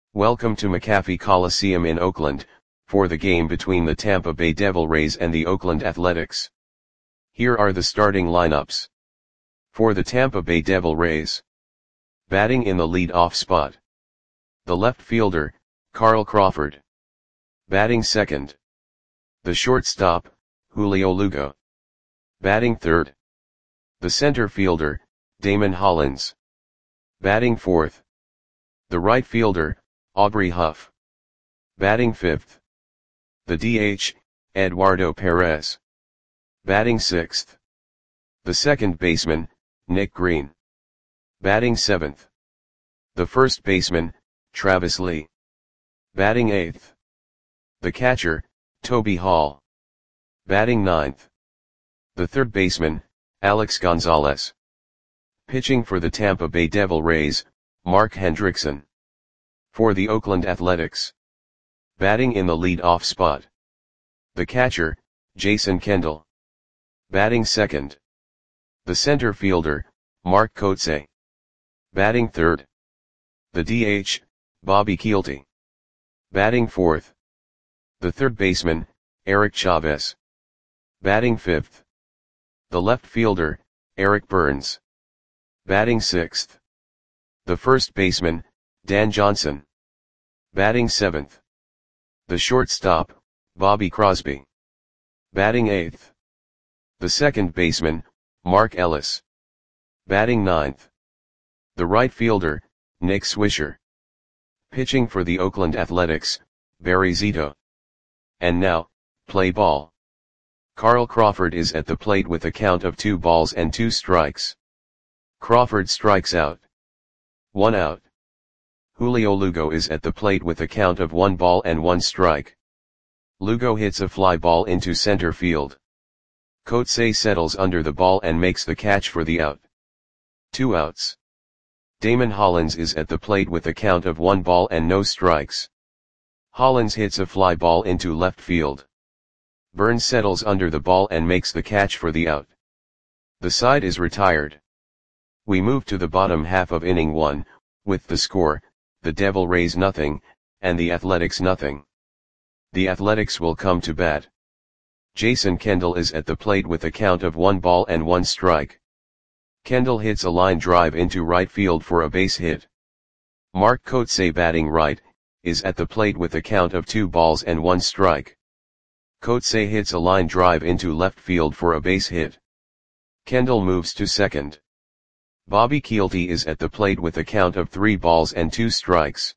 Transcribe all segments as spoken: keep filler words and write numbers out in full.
Welcome to McAfee Coliseum in Oakland, for the game between the Tampa Bay Devil Rays and the Oakland Athletics. Here are the starting lineups. For the Tampa Bay Devil Rays. Batting in the lead-off spot. The left fielder, Carl Crawford. Batting second. The shortstop, Julio Lugo. Batting third. The center fielder, Damon Hollins. Batting fourth. The right fielder, Aubrey Huff. Batting fifth. The D H, Eduardo Perez. Batting sixth. The second baseman, Nick Green. Batting seventh. The first baseman, Travis Lee. Batting eighth. The catcher, Toby Hall. Batting ninth. The third baseman, Alex Gonzalez. Pitching for the Tampa Bay Devil Rays, Mark Hendrickson. For the Oakland Athletics. Batting in the lead-off spot. The catcher, Jason Kendall. Batting second. The center fielder, Mark Kotsay. Batting third. The D H, Bobby Kielty. Batting fourth. The third baseman, Eric Chavez. Batting fifth. The left fielder, Eric Burns. Batting sixth. The first baseman, Dan Johnson. Batting seventh. The shortstop, Bobby Crosby. Batting eighth. The second baseman, Mark Ellis. Batting ninth. The right fielder, Nick Swisher. Pitching for the Oakland Athletics, Barry Zito. And now, play ball. Carl Crawford is at the plate with a count of two balls and two strikes. Crawford strikes out. One out. Julio Lugo is at the plate with a count of one ball and one strike. Lugo hits a fly ball into center field. Kotsay settles under the ball and makes the catch for the out. Two outs. Damon Hollins is at the plate with a count of one ball and no strikes. Hollins hits a fly ball into left field. Burns settles under the ball and makes the catch for the out. The side is retired. We move to the bottom half of inning one, with the score, the Devil Rays nothing, and the Athletics nothing. The Athletics will come to bat. Jason Kendall is at the plate with a count of one ball and one strike. Kendall hits a line drive into right field for a base hit. Mark Kotsay, batting right, is at the plate with a count of two balls and one strike. Kotsay hits a line drive into left field for a base hit. Kendall moves to second. Bobby Kielty is at the plate with a count of three balls and two strikes.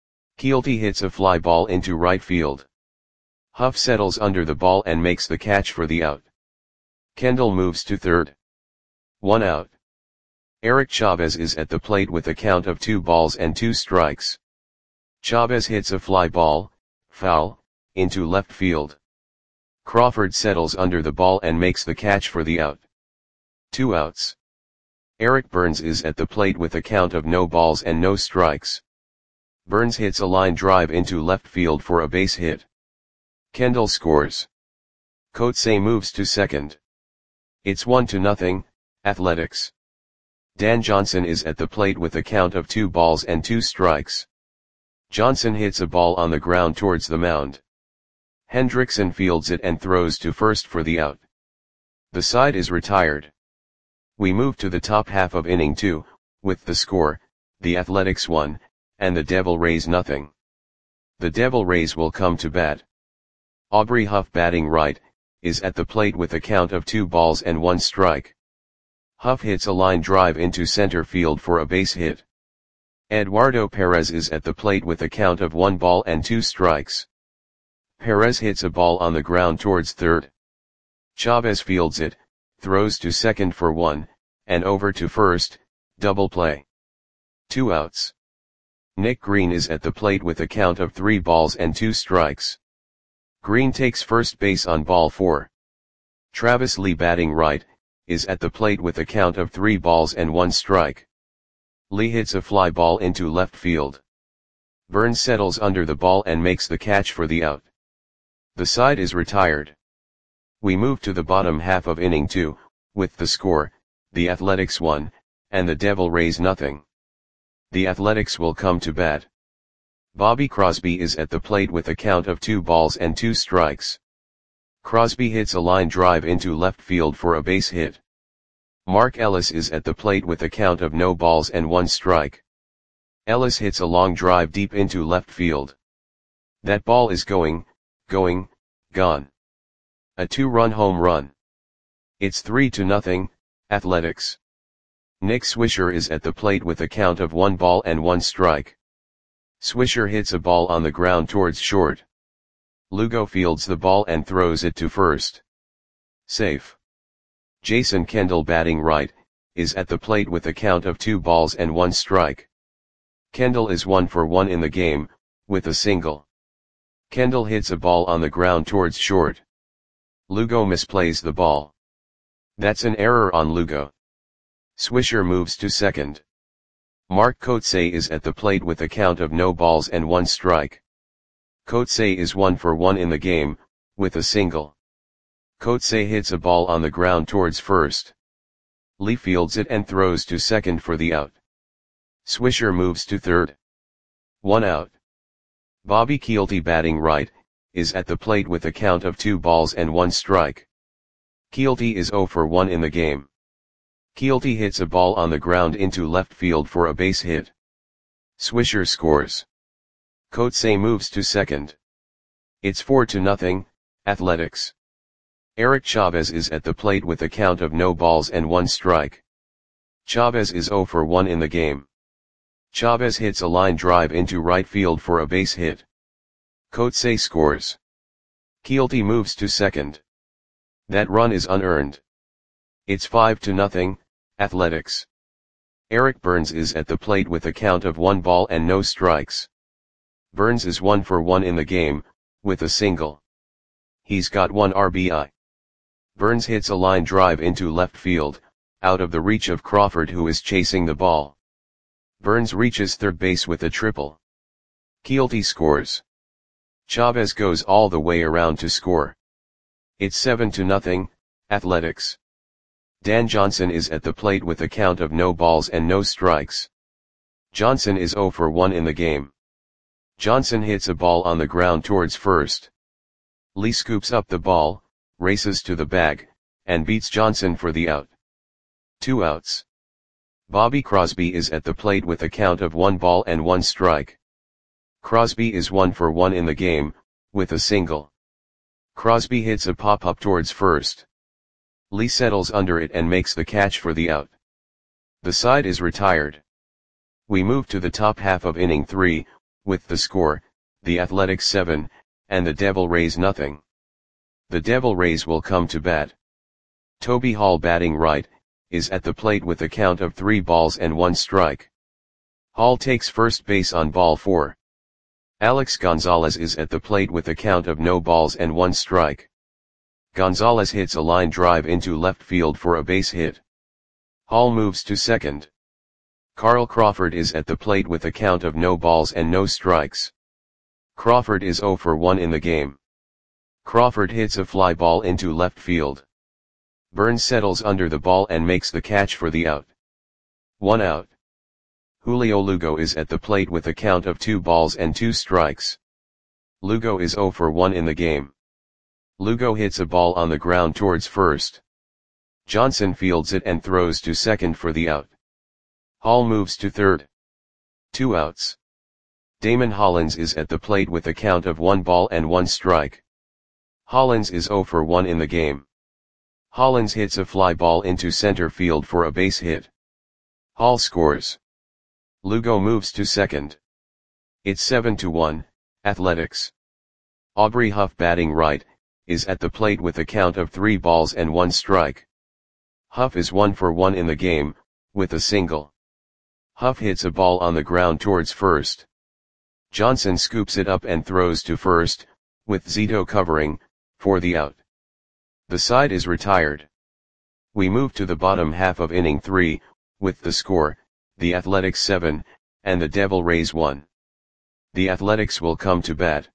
Kielty hits a fly ball into right field. Huff settles under the ball and makes the catch for the out. Kendall moves to third. One out. Eric Chavez is at the plate with a count of two balls and two strikes. Chavez hits a fly ball, foul, into left field. Crawford settles under the ball and makes the catch for the out. Two outs. Eric Burns is at the plate with a count of no balls and no strikes. Burns hits a line drive into left field for a base hit. Kendall scores. Kotsay moves to second. It's one to nothing, Athletics. Dan Johnson is at the plate with a count of two balls and two strikes. Johnson hits a ball on the ground towards the mound. Hendrickson fields it and throws to first for the out. The side is retired. We move to the top half of inning two, with the score, the Athletics one, and the Devil Rays nothing. The Devil Rays will come to bat. Aubrey Huff, batting right, is at the plate with a count of two balls and one strike. Huff hits a line drive into center field for a base hit. Eduardo Perez is at the plate with a count of one ball and two strikes. Perez hits a ball on the ground towards third. Chavez fields it, throws to second for one, and over to first, double play. Two outs. Nick Green is at the plate with a count of three balls and two strikes. Green takes first base on ball four. Travis Lee, batting right, is at the plate with a count of three balls and one strike. Lee hits a fly ball into left field. Burns settles under the ball and makes the catch for the out. The side is retired. We move to the bottom half of inning two, with the score, the Athletics one, and the Devil Rays nothing. The Athletics will come to bat. Bobby Crosby is at the plate with a count of two balls and two strikes. Crosby hits a line drive into left field for a base hit. Mark Ellis is at the plate with a count of no balls and one strike. Ellis hits a long drive deep into left field. That ball is going, going, gone. A two-run home run. It's three to nothing, Athletics. Nick Swisher is at the plate with a count of one ball and one strike. Swisher hits a ball on the ground towards short. Lugo fields the ball and throws it to first. Safe. Jason Kendall, batting right, is at the plate with a count of two balls and one strike. Kendall is one for one in the game, with a single. Kendall hits a ball on the ground towards short. Lugo misplays the ball. That's an error on Lugo. Swisher moves to second. Mark Kotsay is at the plate with a count of no balls and one strike. Kotsay is one for one in the game, with a single. Kotsay hits a ball on the ground towards first. Lee fields it and throws to second for the out. Swisher moves to third. One out. Bobby Kielty, batting right, is at the plate with a count of two balls and one strike. Kielty is zero for one in the game. Kielty hits a ball on the ground into left field for a base hit. Swisher scores. Kotsay moves to second. It's four to nothing, Athletics. Eric Chavez is at the plate with a count of no balls and one strike. Chavez is zero for one in the game. Chavez hits a line drive into right field for a base hit. Kotsay scores. Kielty moves to second. That run is unearned. It's five to nothing, Athletics. Eric Burns is at the plate with a count of one ball and no strikes. Burns is one for one in the game, with a single. He's got one R B I. Burns hits a line drive into left field, out of the reach of Crawford, who is chasing the ball. Burns reaches third base with a triple. Kielty scores. Chavez goes all the way around to score. It's seven to nothing, Athletics. Dan Johnson is at the plate with a count of no balls and no strikes. Johnson is zero for one in the game. Johnson hits a ball on the ground towards first. Lee scoops up the ball, races to the bag, and beats Johnson for the out. Two outs. Bobby Crosby is at the plate with a count of one ball and one strike. Crosby is one for one in the game, with a single. Crosby hits a pop-up towards first. Lee settles under it and makes the catch for the out. The side is retired. We move to the top half of inning three, with the score, the Athletics seven, and the Devil Rays nothing. The Devil Rays will come to bat. Toby Hall, batting right, is at the plate with a count of three balls and one strike. Hall takes first base on ball four. Alex Gonzalez is at the plate with a count of no balls and one strike. Gonzalez hits a line drive into left field for a base hit. Hall moves to second. Carl Crawford is at the plate with a count of no balls and no strikes. Crawford is zero for one in the game. Crawford hits a fly ball into left field. Burns settles under the ball and makes the catch for the out. One out. Julio Lugo is at the plate with a count of two balls and two strikes. Lugo is zero for one in the game. Lugo hits a ball on the ground towards first. Johnson fields it and throws to second for the out. Hall moves to third. Two outs. Damon Hollins is at the plate with a count of one ball and one strike. Hollins is zero for one in the game. Hollins hits a fly ball into center field for a base hit. Hall scores. Lugo moves to second. It's seven to one, Athletics. Aubrey Huff, batting right, is at the plate with a count of three balls and one strike. Huff is one for one in the game, with a single. Huff hits a ball on the ground towards first. Johnson scoops it up and throws to first, with Zito covering, for the out. The side is retired. We move to the bottom half of inning three, with the score, the Athletics seven, and the Devil Rays one. The Athletics will come to bat.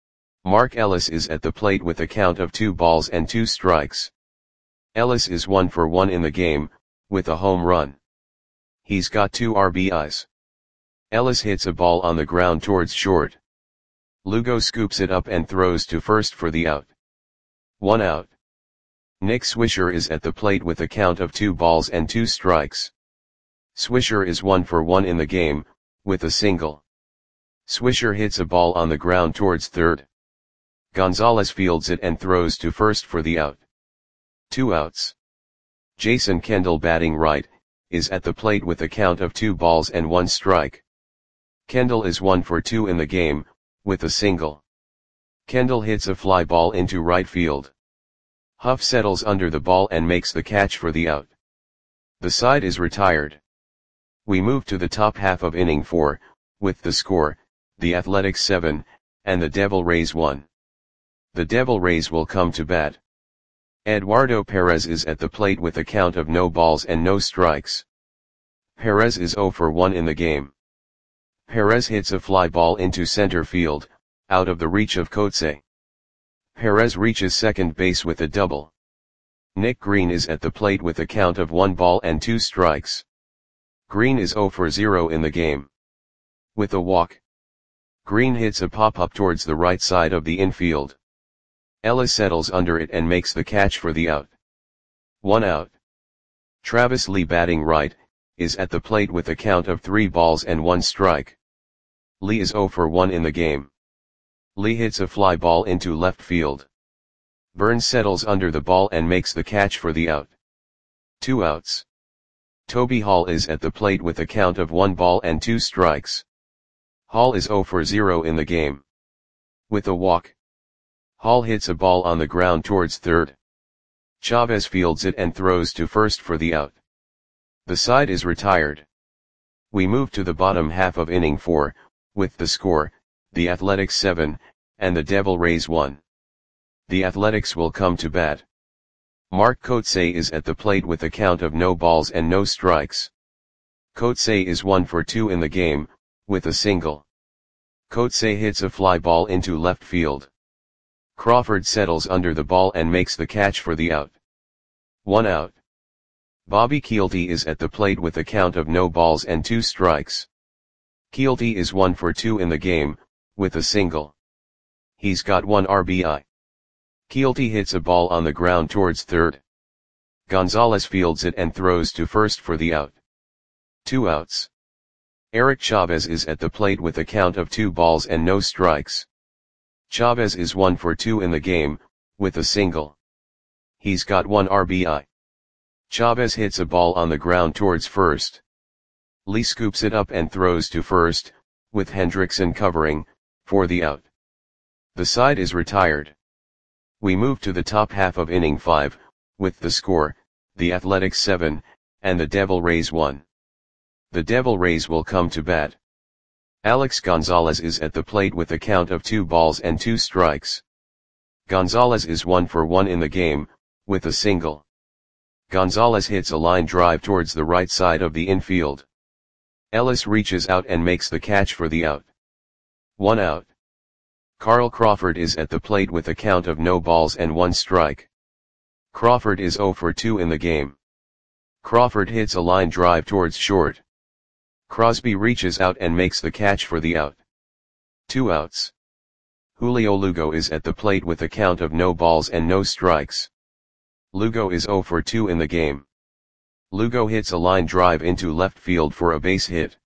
Mark Ellis is at the plate with a count of two balls and two strikes. Ellis is one for one in the game, with a home run. He's got two R B Is. Ellis hits a ball on the ground towards short. Lugo scoops it up and throws to first for the out. One out. Nick Swisher is at the plate with a count of two balls and two strikes. Swisher is one for one in the game, with a single. Swisher hits a ball on the ground towards third. Gonzalez fields it and throws to first for the out. Two outs. Jason Kendall, batting right, is at the plate with a count of two balls and one strike. Kendall is one for two in the game, with a single. Kendall hits a fly ball into right field. Huff settles under the ball and makes the catch for the out. The side is retired. We move to the top half of inning four, with the score, the Athletics seven, and the Devil Rays one. The Devil Rays will come to bat. Eduardo Perez is at the plate with a count of no balls and no strikes. Perez is zero for one in the game. Perez hits a fly ball into center field, out of the reach of Coetzee. Perez reaches second base with a double. Nick Green is at the plate with a count of one ball and two strikes. Green is zero for zero in the game. With a walk. Green hits a pop-up towards the right side of the infield. Ellis settles under it and makes the catch for the out. One out. Travis Lee, batting right, is at the plate with a count of three balls and one strike. Lee is zero for one in the game. Lee hits a fly ball into left field. Burns settles under the ball and makes the catch for the out. Two outs. Toby Hall is at the plate with a count of one ball and two strikes. Hall is zero for zero in the game. With a walk. Hall hits a ball on the ground towards third. Chavez fields it and throws to first for the out. The side is retired. We move to the bottom half of inning four, with the score, the Athletics seven, and the Devil Rays one. The Athletics will come to bat. Mark Coetzee is at the plate with a count of no balls and no strikes. Coetzee is one for two in the game, with a single. Coetzee hits a fly ball into left field. Crawford settles under the ball and makes the catch for the out. One out. Bobby Kielty is at the plate with a count of no balls and two strikes. Kielty is one for two in the game, with a single. He's got one R B I. Kielty hits a ball on the ground towards third. Gonzalez fields it and throws to first for the out. Two outs. Eric Chavez is at the plate with a count of two balls and no strikes. Chavez is one for two in the game, with a single. He's got one R B I. Chavez hits a ball on the ground towards first. Lee scoops it up and throws to first, with Hendrickson covering, for the out. The side is retired. We move to the top half of inning five, with the score, the Athletics seven, and the Devil Rays one. The Devil Rays will come to bat. Alex Gonzalez is at the plate with a count of two balls and two strikes. Gonzalez is one for one in the game, with a single. Gonzalez hits a line drive towards the right side of the infield. Ellis reaches out and makes the catch for the out. One out. Carl Crawford is at the plate with a count of no balls and one strike. Crawford is zero for two in the game. Crawford hits a line drive towards short. Crosby reaches out and makes the catch for the out. Two outs. Julio Lugo is at the plate with a count of no balls and no strikes. Lugo is zero for two in the game. Lugo hits a line drive into left field for a base hit.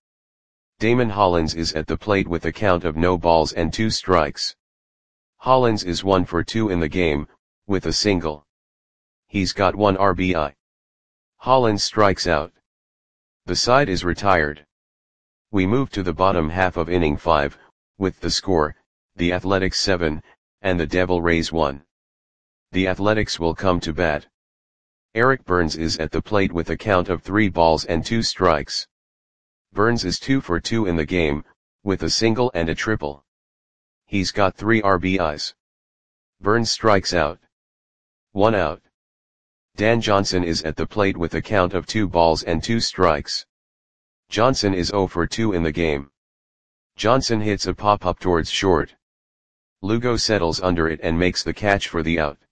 Damon Hollins is at the plate with a count of no balls and two strikes. Hollins is one for two in the game, with a single. He's got one R B I. Hollins strikes out. The side is retired. We move to the bottom half of inning five, with the score, the Athletics seven, and the Devil Rays one. The Athletics will come to bat. Eric Burns is at the plate with a count of three balls and two strikes. Burns is two for two in the game, with a single and a triple. He's got three R B Is. Burns strikes out. One out. Dan Johnson is at the plate with a count of two balls and two strikes. Johnson is zero for two in the game. Johnson hits a pop-up towards short. Lugo settles under it and makes the catch for the out.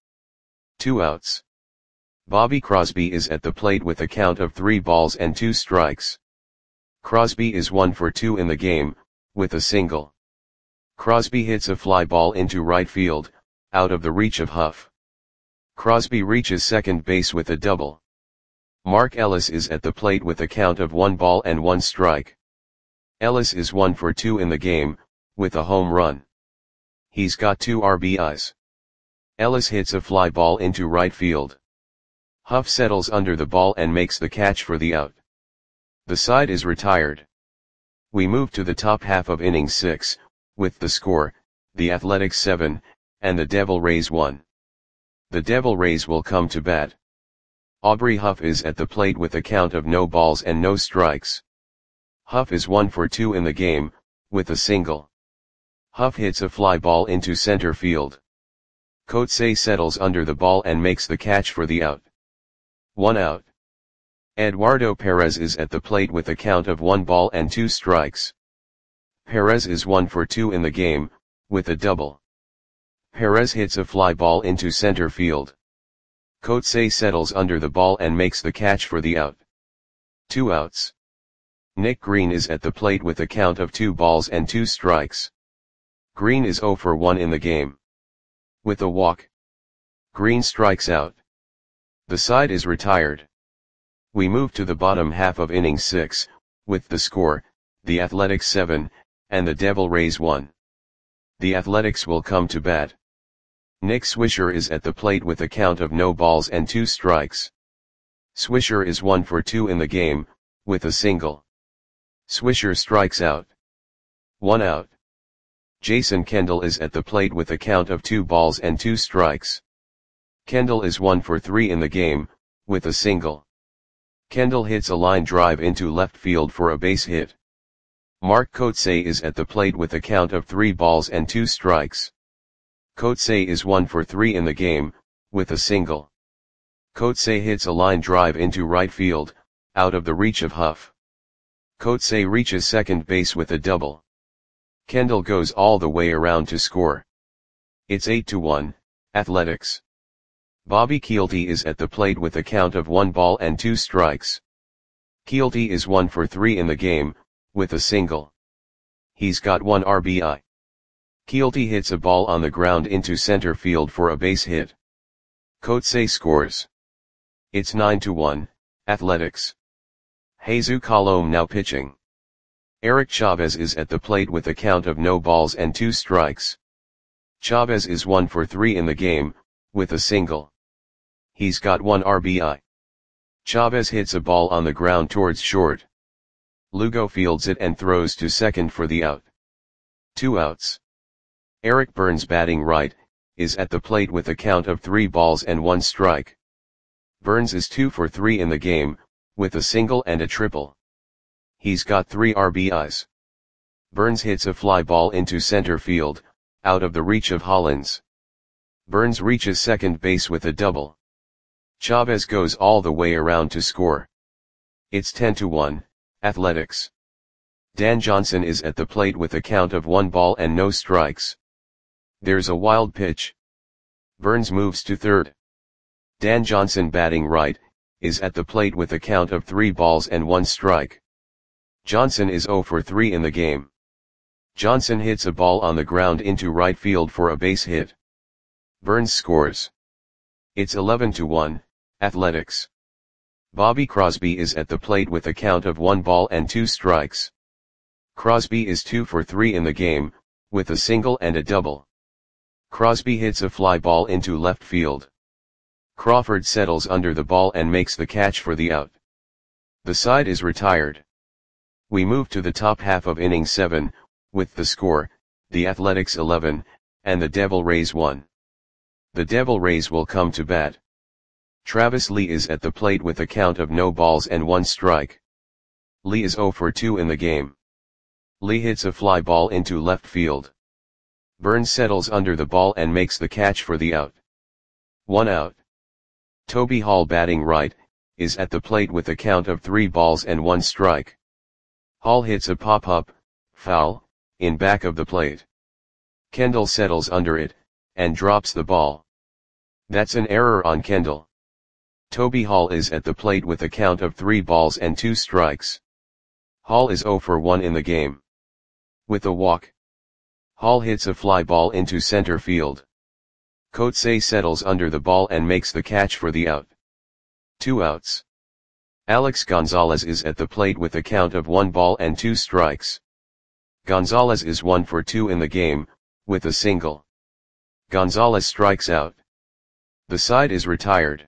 Two outs. Bobby Crosby is at the plate with a count of three balls and two strikes. Crosby is one for two in the game, with a single. Crosby hits a fly ball into right field, out of the reach of Huff. Crosby reaches second base with a double. Mark Ellis is at the plate with a count of one ball and one strike. Ellis is one for two in the game, with a home run. He's got two R B Is. Ellis hits a fly ball into right field. Huff settles under the ball and makes the catch for the out. The side is retired. We move to the top half of inning six, with the score, the Athletics seven, and the Devil Rays one. The Devil Rays will come to bat. Aubrey Huff is at the plate with a count of no balls and no strikes. Huff is one for two in the game, with a single. Huff hits a fly ball into center field. Coetzee settles under the ball and makes the catch for the out. One out. Eduardo Perez is at the plate with a count of one ball and two strikes. Perez is one for two in the game, with a double. Perez hits a fly ball into center field. Coetzee settles under the ball and makes the catch for the out. Two outs. Nick Green is at the plate with a count of two balls and two strikes. Green is zero for one in the game. With a walk, Green strikes out. The side is retired. We move to the bottom half of inning six, with the score, the Athletics seven, and the Devil Rays one. The Athletics will come to bat. Nick Swisher is at the plate with a count of no balls and two strikes. Swisher is one for two in the game, with a single. Swisher strikes out. One out. Jason Kendall is at the plate with a count of two balls and two strikes. Kendall is one for three in the game, with a single. Kendall hits a line drive into left field for a base hit. Mark Coetzee is at the plate with a count of three balls and two strikes. Coetzee is one for three in the game, with a single. Coetzee hits a line drive into right field, out of the reach of Huff. Coetzee reaches second base with a double. Kendall goes all the way around to score. It's eight to one, Athletics. Bobby Kielty is at the plate with a count of one ball and two strikes. Kielty is one for three in the game, with a single. He's got one R B I. Kielty hits a ball on the ground into center field for a base hit. Coetzee scores. It's nine to one, Athletics. Jesus Colome now pitching. Eric Chavez is at the plate with a count of no balls and two strikes. Chavez is one for three in the game, with a single. He's got one R B I. Chavez hits a ball on the ground towards short. Lugo fields it and throws to second for the out. Two outs. Eric Burns, batting right, is at the plate with a count of three balls and one strike. Burns is two for three in the game, with a single and a triple. He's got three R B Is. Burns hits a fly ball into center field, out of the reach of Hollins. Burns reaches second base with a double. Chavez goes all the way around to score. It's ten to one, Athletics. Dan Johnson is at the plate with a count of one ball and no strikes. There's a wild pitch. Burns moves to third. Dan Johnson, batting right, is at the plate with a count of three balls and one strike. Johnson is zero for three in the game. Johnson hits a ball on the ground into right field for a base hit. Burns scores. It's eleven to one, Athletics. Bobby Crosby is at the plate with a count of one ball and two strikes. Crosby is two for three in the game, with a single and a double. Crosby hits a fly ball into left field. Crawford settles under the ball and makes the catch for the out. The side is retired. We move to the top half of inning seven, with the score, the Athletics eleven, and the Devil Rays one. The Devil Rays will come to bat. Travis Lee is at the plate with a count of no balls and one strike. Lee is zero for two in the game. Lee hits a fly ball into left field. Burns settles under the ball and makes the catch for the out. One out. Toby Hall, batting right, is at the plate with a count of three balls and one strike. Hall hits a pop-up, foul, in back of the plate. Kendall settles under it, and drops the ball. That's an error on Kendall. Toby Hall is at the plate with a count of three balls and two strikes. Hall is zero for one in the game. With a walk, Hall hits a fly ball into center field. Coetzee settles under the ball and makes the catch for the out. Two outs. Alex Gonzalez is at the plate with a count of one ball and two strikes. Gonzalez is one for two in the game, with a single. Gonzalez strikes out. The side is retired.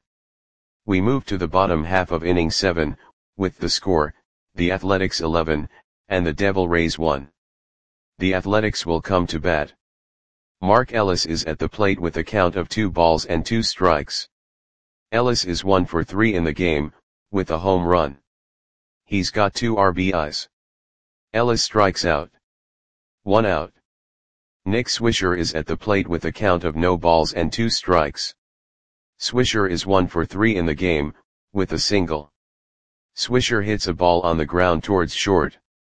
We move to the bottom half of inning seven, with the score, the Athletics eleven, and the Devil Rays one. The Athletics will come to bat. Mark Ellis is at the plate with a count of two balls and two strikes. Ellis is one for three in the game, with a home run. He's got two R B Is. Ellis strikes out. One out. Nick Swisher is at the plate with a count of no balls and two strikes. Swisher is one for three in the game, with a single. Swisher hits a ball on the ground towards short.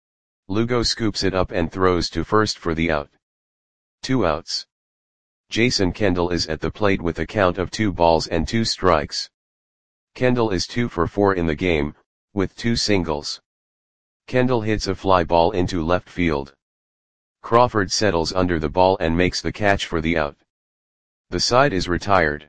Lugo scoops it up and throws to first for the out. Two outs. Jason Kendall is at the plate with a count of two balls and two strikes. Kendall is two for four in the game, with two singles. Kendall hits a fly ball into left field. Crawford settles under the ball and makes the catch for the out. The side is retired.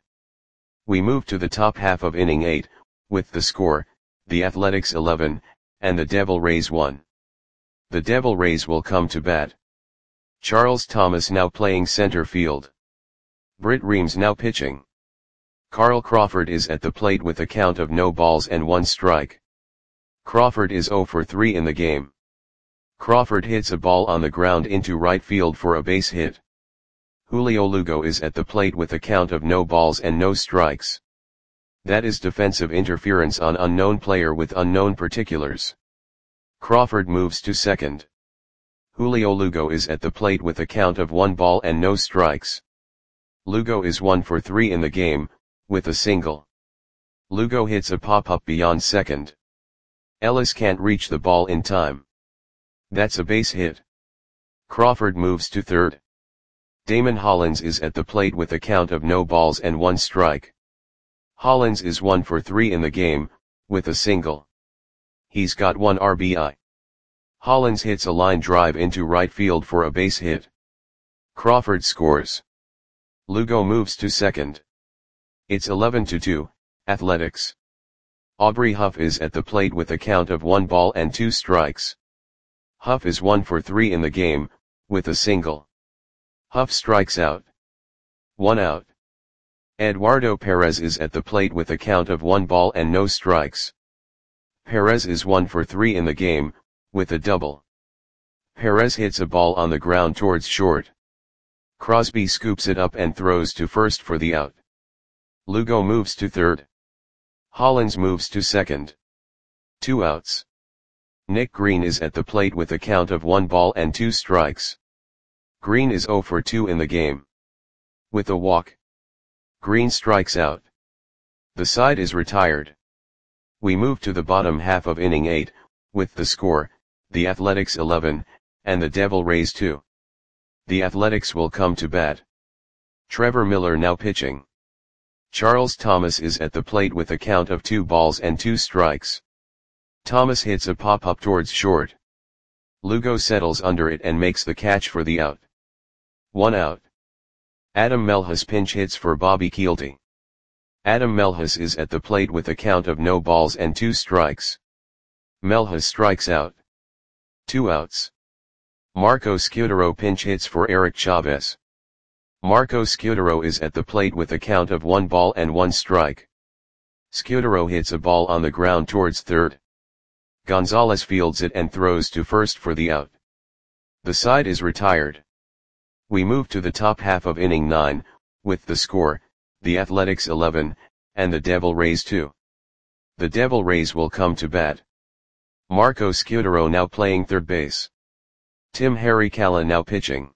We move to the top half of inning eight, with the score, the Athletics eleven, and the Devil Rays one. The Devil Rays will come to bat. Charles Thomas now playing center field. Britt Reams now pitching. Carl Crawford is at the plate with a count of no balls and one strike. Crawford is zero for three in the game. Crawford hits a ball on the ground into right field for a base hit. Julio Lugo is at the plate with a count of no balls and no strikes. That is defensive interference on unknown player with unknown particulars. Crawford moves to second. Julio Lugo is at the plate with a count of one ball and no strikes. Lugo is one for three in the game, with a single. Lugo hits a pop-up beyond second. Ellis can't reach the ball in time. That's a base hit. Crawford moves to third. Damon Hollins is at the plate with a count of no balls and one strike. Hollins is one for three in the game, with a single. He's got one R B I. Hollins hits a line drive into right field for a base hit. Crawford scores. Lugo moves to second. It's eleven to two, Athletics. Aubrey Huff is at the plate with a count of one ball and two strikes. Huff is one for three in the game, with a single. Huff strikes out. One out. Eduardo Perez is at the plate with a count of one ball and no strikes. Perez is one for three in the game, with a double. Perez hits a ball on the ground towards short. Crosby scoops it up and throws to first for the out. Lugo moves to third. Hollins moves to second. Two outs. Nick Green is at the plate with a count of one ball and two strikes. Green is zero for two in the game. With a walk, Green strikes out. The side is retired. We move to the bottom half of inning eight, with the score, the Athletics eleven, and the Devil Rays two. The Athletics will come to bat. Trevor Miller now pitching. Charles Thomas is at the plate with a count of two balls and two strikes. Thomas hits a pop-up towards short. Lugo settles under it and makes the catch for the out. One out. Adam Melhus pinch hits for Bobby Kielty. Adam Melhus is at the plate with a count of no balls and two strikes. Melhus strikes out. Two outs. Marco Scudero pinch hits for Eric Chavez. Marco Scudero is at the plate with a count of one ball and one strike. Scudero hits a ball on the ground towards third. Gonzalez fields it and throws to first for the out. The side is retired. We move to the top half of inning nine, with the score, the Athletics eleven, and the Devil Rays two. The Devil Rays will come to bat. Marco Scudero now playing third base. Tim Harry-Calla now pitching.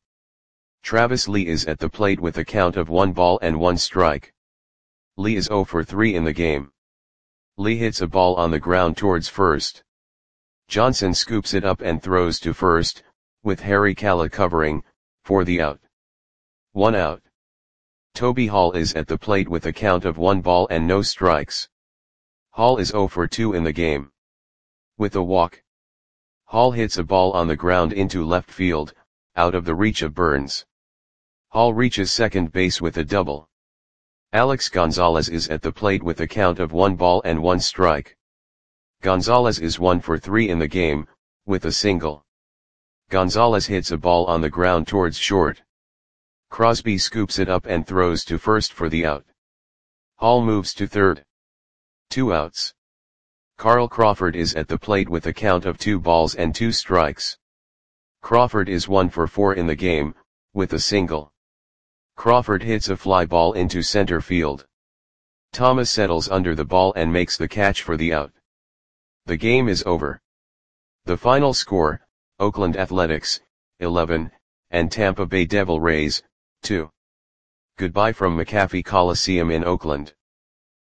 Travis Lee is at the plate with a count of one ball and one strike. Lee is zero for three in the game. Lee hits a ball on the ground towards first. Johnson scoops it up and throws to first, with Harry-Calla covering, for the out. One out. Toby Hall is at the plate with a count of one ball and no strikes. Hall is zero for two in the game. With a walk, Hall hits a ball on the ground into left field, out of the reach of Burns. Hall reaches second base with a double. Alex Gonzalez is at the plate with a count of one ball and one strike. Gonzalez is one for three in the game, with a single. Gonzalez hits a ball on the ground towards short. Crosby scoops it up and throws to first for the out. Hall moves to third. Two outs. Carl Crawford is at the plate with a count of two balls and two strikes. Crawford is one for four in the game, with a single. Crawford hits a fly ball into center field. Thomas settles under the ball and makes the catch for the out. The game is over. The final score, Oakland Athletics, eleven, and Tampa Bay Devil Rays, two. Goodbye from McAfee Coliseum in Oakland.